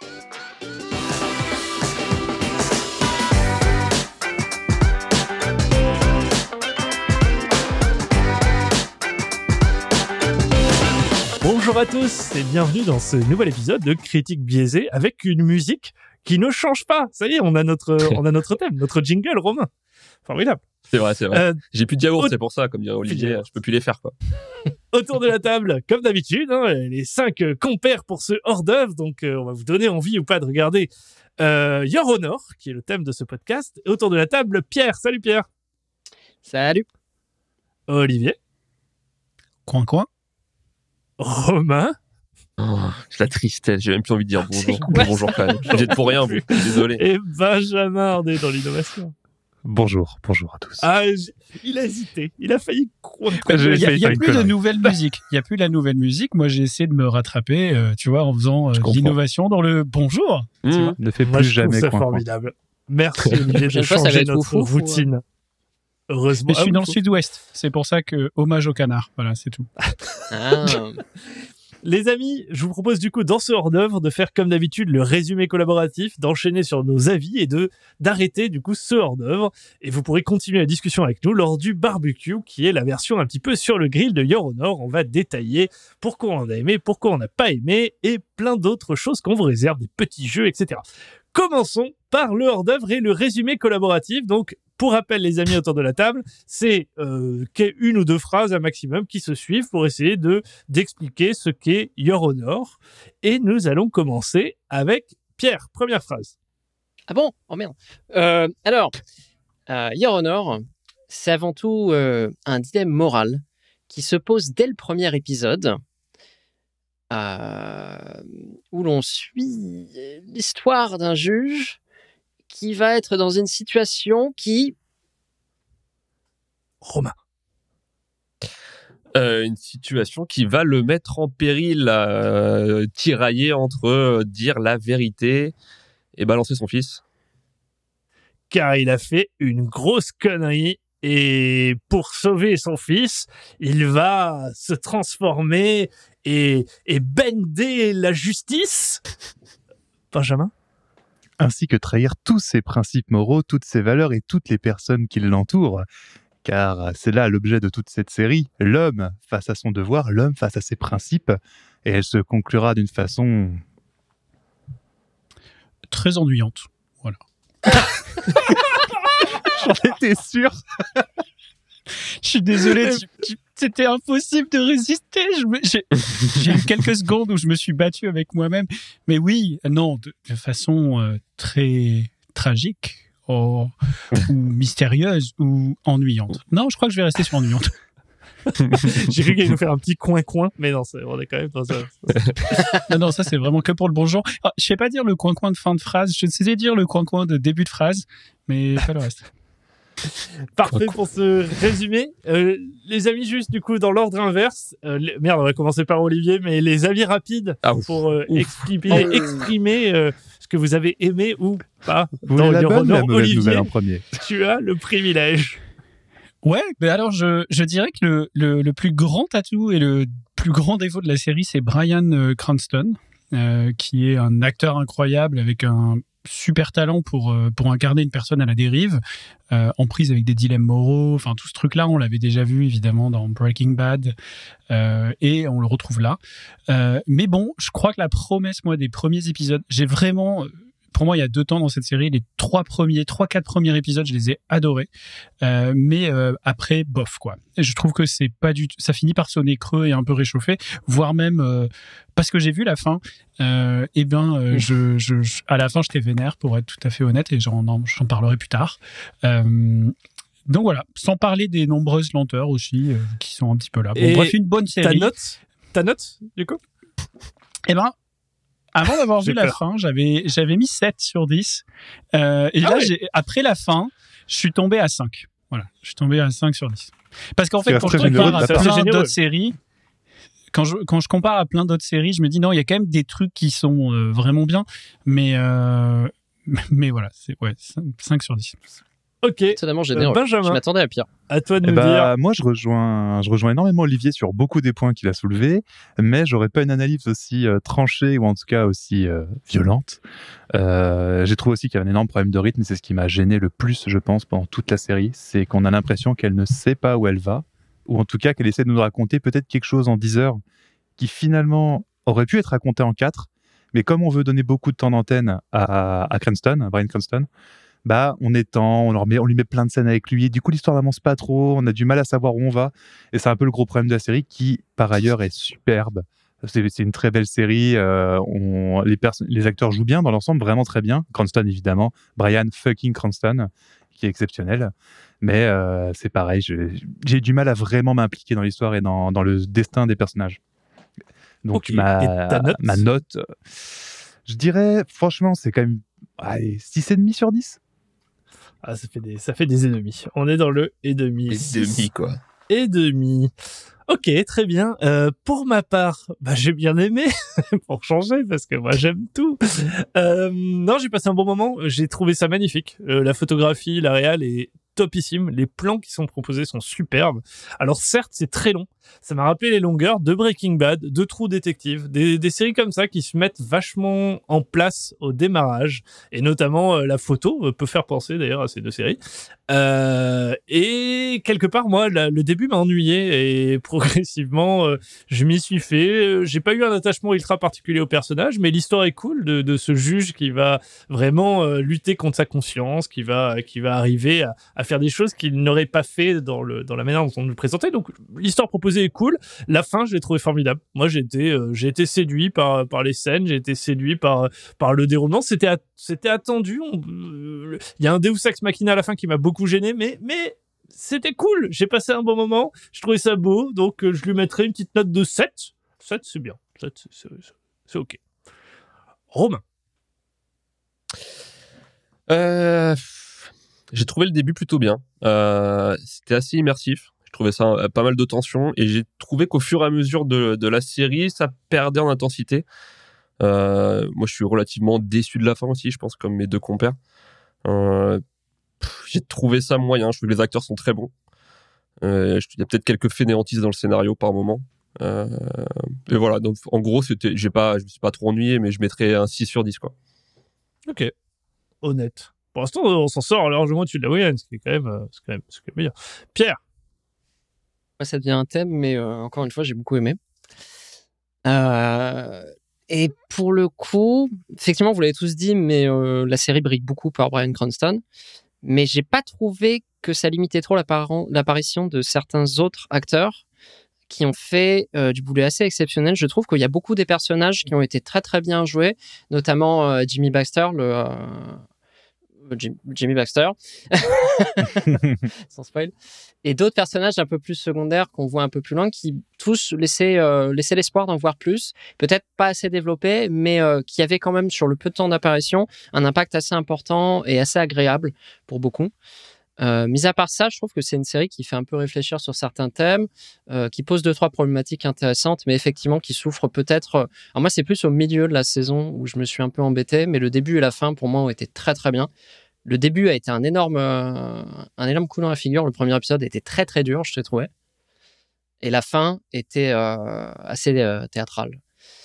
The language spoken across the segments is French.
Bonjour à tous et bienvenue dans ce nouvel épisode de Critique biaisée avec une musique qui ne change pas. Ça y est, on a notre thème, notre jingle, Romain. Formidable. C'est vrai. J'ai plus de yaourt, c'est pour ça, comme dirait Olivier, je peux plus les faire, quoi. Autour de la table, comme d'habitude, les 5 compères pour ce hors-d'œuvre. Donc, on va vous donner envie ou pas de regarder Your Honor, qui est le thème de ce podcast. Et autour de la table, Pierre. Salut Pierre. Salut. Olivier. Coin. Romain. Oh, j'ai la tristesse, j'ai même plus envie de dire bonjour. Bonjour quand même. Vous êtes pour rien, vous. Désolé. Et Benjamin, on est dans l'innovation. Bonjour à tous. Ah, il a hésité. Il a failli croire. Il n'y a plus de nouvelle musique. Il n'y a plus la nouvelle musique. Moi, j'ai essayé de me rattraper, tu vois, en faisant de l'innovation dans le bonjour. Ne fais Moi, plus je jamais trouve ça coin. formidable. Merci Olivier de changer notre routine. Heureusement. Mais je suis dans le sud-ouest. C'est pour ça que hommage au canard. Voilà, c'est tout. Les amis, je vous propose du coup dans ce hors-d'œuvre de faire comme d'habitude le résumé collaboratif, d'enchaîner sur nos avis et d'arrêter du coup ce hors-d'œuvre. Et vous pourrez continuer la discussion avec nous lors du barbecue qui est la version un petit peu sur le grill de Your Honor. On va détailler pourquoi on a aimé, pourquoi on n'a pas aimé et plein d'autres choses qu'on vous réserve, des petits jeux, etc. Commençons par le hors-d'œuvre et le résumé collaboratif. Donc, pour rappel, les amis autour de la table, c'est une ou deux phrases un maximum qui se suivent pour essayer d'expliquer ce qu'est Your Honor. Et nous allons commencer avec Pierre. Première phrase. Ah bon ? Oh merde. Alors, Your Honor, c'est avant tout un dilemme moral qui se pose dès le premier épisode, où l'on suit l'histoire d'un juge qui va être dans une situation qui... Romain. Une situation qui va le mettre en péril, tiraillé entre dire la vérité et balancer son fils. Car il a fait une grosse connerie et pour sauver son fils, il va se transformer et bender la justice. Benjamin. Ainsi que trahir tous ses principes moraux, toutes ses valeurs et toutes les personnes qui l'entourent. Car c'est là l'objet de toute cette série, l'homme face à son devoir, l'homme face à ses principes, et elle se conclura d'une façon... très ennuyante, voilà. J'en étais sûr. Je suis désolé, c'était impossible de résister. J'ai eu quelques secondes où je me suis battu avec moi-même. Mais oui, non, de façon très tragique ou mystérieuse ou ennuyante. Non, je crois que je vais rester sur ennuyante. J'ai cru qu'il allait nous faire un petit coin-coin, mais non, on est quand même dans ça. Non, ça c'est vraiment que pour le bonjour. Ah, je sais pas dire le coin-coin de fin de phrase, je sais dire le coin-coin de début de phrase, mais pas le reste. Parfait pour ce résumé. Les avis juste du coup dans l'ordre inverse. Merde, on va commencer par Olivier, mais les avis rapides pour exprimer ce que vous avez aimé ou pas. Vous voulez la bonne ou la mauvaise Olivier, nouvelle en premier ? tu as le privilège. Ouais, mais alors je dirais que le plus grand atout et le plus grand défaut de la série, c'est Bryan Cranston, qui est un acteur incroyable avec un super talent pour incarner une personne à la dérive, en prise avec des dilemmes moraux, enfin tout ce truc-là, on l'avait déjà vu évidemment dans Breaking Bad, et on le retrouve là. Mais bon, je crois que la promesse, moi, des premiers épisodes, j'ai vraiment... Pour moi, il y a 2 temps dans cette série. Les 3-4 premiers épisodes, je les ai adorés. Mais après, bof, quoi. Et je trouve que c'est pas du tout... Ça finit par sonner creux et un peu réchauffé, voire même... parce que j'ai vu la fin, à la fin, j'étais vénère, pour être tout à fait honnête, et j'en parlerai plus tard. Donc voilà, sans parler des nombreuses lenteurs aussi, qui sont un petit peu là. Bon, bref, une bonne série. Ta note, du coup ? Eh ben... Avant d'avoir vu la fin, j'avais mis 7 sur 10. Et là, après la fin, je suis tombé à 5. Voilà, je suis tombé à 5 sur 10. Parce qu'en fait, quand je compare à plein d'autres séries, quand je compare à plein d'autres séries, je me dis non, il y a quand même des trucs qui sont vraiment bien. Mais voilà, c'est 5 sur 10. Ok, Étonnamment généreux. Je Benjamin, m'attendais à pire. à toi de nous dire. Moi, je rejoins énormément Olivier sur beaucoup des points qu'il a soulevés, mais j'aurais pas une analyse aussi tranchée ou en tout cas aussi violente. J'ai trouvé aussi qu'il y avait un énorme problème de rythme, et c'est ce qui m'a gêné le plus, je pense, pendant toute la série, c'est qu'on a l'impression qu'elle ne sait pas où elle va, ou en tout cas qu'elle essaie de nous raconter peut-être quelque chose en 10 heures qui finalement aurait pu être raconté en 4, mais comme on veut donner beaucoup de temps d'antenne à Cranston, à Bryan Cranston, bah, on étend, on lui met plein de scènes avec lui, et du coup l'histoire n'avance pas trop, on a du mal à savoir où on va, et c'est un peu le gros problème de la série qui, par ailleurs, est superbe. C'est une très belle série, les acteurs jouent bien dans l'ensemble, vraiment très bien. Cranston, évidemment, Bryan fucking Cranston, qui est exceptionnel, mais c'est pareil, j'ai du mal à vraiment m'impliquer dans l'histoire et dans le destin des personnages. Donc Ok. Et ta note ma note, je dirais, franchement, c'est quand même 6,5 sur 10. Ah, ça fait des ennemis. On est dans le et demi. Et demi, quoi. Et demi. Ok, très bien. Pour ma part, j'ai bien aimé, pour changer, parce que moi j'aime tout. Non, j'ai passé un bon moment. J'ai trouvé ça magnifique. La photographie, la réal est topissime. Les plans qui sont proposés sont superbes. Alors certes, c'est très long. Ça m'a rappelé les longueurs de Breaking Bad, de True Detective, des séries comme ça qui se mettent vachement en place au démarrage, et notamment la photo peut faire penser d'ailleurs à ces deux séries. Et quelque part, moi, le début m'a ennuyé, et progressivement, je m'y suis fait. J'ai pas eu un attachement ultra particulier au personnage, mais l'histoire est cool de ce juge qui va vraiment lutter contre sa conscience, qui va arriver à faire des choses qu'il n'aurait pas fait dans la manière dont on nous le présentait. Donc, l'histoire proposée est cool. La fin, je l'ai trouvé formidable. Moi, j'ai été séduit par les scènes, j'ai été séduit par le déroulement. C'était attendu. Il y a un Deus Ex Machina à la fin qui m'a beaucoup gêné, mais c'était cool. J'ai passé un bon moment. Je trouvais ça beau, donc je lui mettrais une petite note de 7. 7, c'est bien. 7, c'est ok. Romain. J'ai trouvé le début plutôt bien. C'était assez immersif. Je trouvais ça pas mal de tension, et j'ai trouvé qu'au fur et à mesure de la série, ça perdait en intensité. Moi, je suis relativement déçu de la fin aussi, je pense, comme mes deux compères. J'ai trouvé ça moyen. Je trouve que les acteurs sont très bons. Il y a peut-être quelques fainéantises dans le scénario par moment. Et voilà, donc en gros, je me suis pas trop ennuyé, mais je mettrais un 6 sur 10, quoi. Ok. Honnête. Pour l'instant, on s'en sort largement au-dessus de la moyenne, ce qui est quand même meilleur. Pierre. Moi, ça devient un thème, mais encore une fois, j'ai beaucoup aimé. Et pour le coup, effectivement, vous l'avez tous dit, mais la série brille beaucoup par Bryan Cranston. Mais j'ai pas trouvé que ça limitait trop l'apparition de certains autres acteurs qui ont fait du boulot assez exceptionnel. Je trouve qu'il y a beaucoup des personnages qui ont été très très bien joués, notamment Jimmy Baxter, Jimmy Baxter, sans spoil, et d'autres personnages un peu plus secondaires qu'on voit un peu plus loin, qui tous laissaient l'espoir d'en voir plus, peut-être pas assez développés, mais qui avaient quand même, sur le peu de temps d'apparition, un impact assez important et assez agréable pour beaucoup. Mis à part ça, je trouve que c'est une série qui fait un peu réfléchir sur certains thèmes, qui pose 2-3 problématiques intéressantes, mais effectivement qui souffre peut-être. Alors moi, c'est plus au milieu de la saison où je me suis un peu embêté, mais le début et la fin, pour moi, ont été très très bien. Le début a été un énorme coup dans la figure. Le premier épisode était très très dur, je l'ai trouvé, et la fin était assez théâtrale.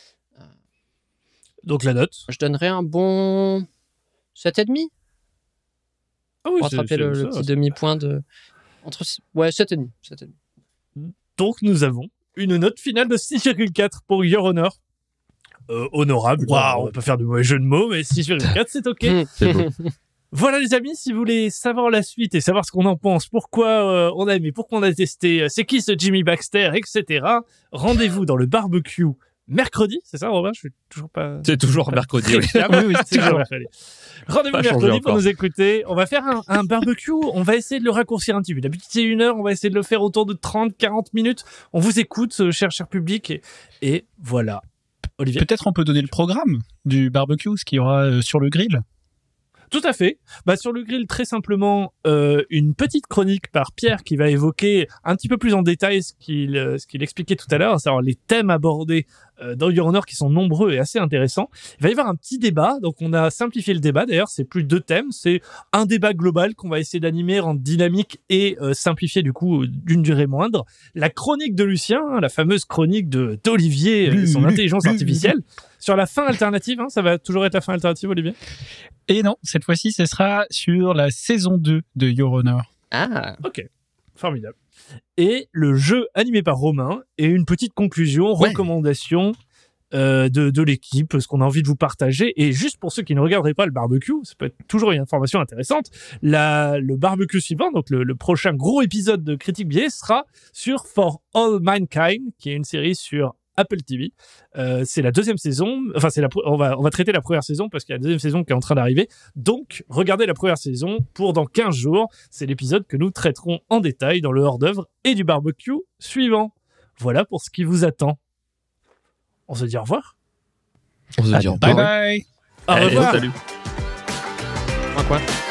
Donc la note. Je donnerais un bon 7,5. Ah oui, pour rattraper le petit demi-point de... Entre... Ouais, 7,5. Donc, nous avons une note finale de 6,4 pour Your Honor. Honorable. On va pas faire de mauvais jeu de mots, mais 6,4, c'est ok. C'est beau. Voilà, les amis, si vous voulez savoir la suite et savoir ce qu'on en pense, pourquoi on a aimé, pourquoi on a testé, c'est qui ce Jimmy Baxter, etc., rendez-vous dans le barbecue mercredi, c'est ça, Robin? Je suis toujours pas... C'est toujours mercredi. Oui. Oui, c'est toujours mercredi. Rendez-vous Pas changé mercredi pour encore. nous écouter. On va faire un barbecue. On va essayer de le raccourcir un petit peu. D'habitude, c'est 1 heure. On va essayer de le faire autour de 30-40 minutes. On vous écoute, cher public. Et voilà. Olivier. Peut-être on peut donner le programme du barbecue, ce qu'il y aura sur le grill. Tout à fait. Sur le grill, très simplement, une petite chronique par Pierre qui va évoquer un petit peu plus en détail ce qu'il expliquait tout à l'heure, à savoir les thèmes abordés dans Your Honor qui sont nombreux et assez intéressants. Il va y avoir un petit débat, donc on a simplifié le débat. D'ailleurs, c'est plus 2 thèmes, c'est un débat global qu'on va essayer d'animer, rendre dynamique et simplifier du coup d'une durée moindre. La chronique de Lucien, la fameuse chronique d'Olivier et son intelligence artificielle. Sur la fin alternative, ça va toujours être la fin alternative, Olivier? Et non, cette fois-ci, ce sera sur la saison 2 de Your Honor. Ah, ok, formidable. Et le jeu animé par Romain et une petite conclusion, recommandation de l'équipe, ce qu'on a envie de vous partager. Et juste pour ceux qui ne regarderaient pas le barbecue, ça peut être toujours une information intéressante. Le barbecue suivant, donc le prochain gros épisode de Critique Biais sera sur For All Mankind, qui est une série sur Apple TV. C'est la 2e saison. Enfin, on va traiter la première saison parce qu'il y a la 2e saison qui est en train d'arriver. Donc, regardez la première saison pour dans 15 jours. C'est l'épisode que nous traiterons en détail dans le hors-d'œuvre et du barbecue suivant. Voilà pour ce qui vous attend. On se dit au revoir. On se dit au Bye revoir. bye. Au revoir. Salut. quoi.